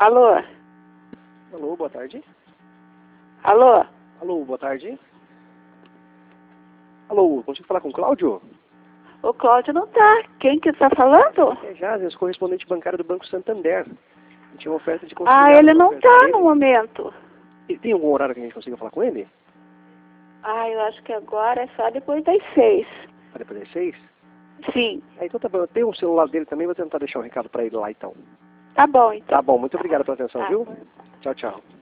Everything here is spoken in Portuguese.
Alô? Alô, boa tarde. Alô? Alô, boa tarde. Alô, consigo falar com o Cláudio? O Cláudio não tá. Quem que tá falando? É Jazes, correspondente bancário do Banco Santander. Tinha uma oferta de conciliar. Ah, ele não tá no momento. E tem algum horário que a gente consiga falar com ele? Ah, eu acho que agora é só depois das 6. Para depois das 6? Sim. Então tá bom, eu tenho um celular dele também, vou tentar deixar um recado para ele lá então. Tá bom, então. Tá bom, muito obrigado pela atenção, Tá. viu? Tchau, tchau.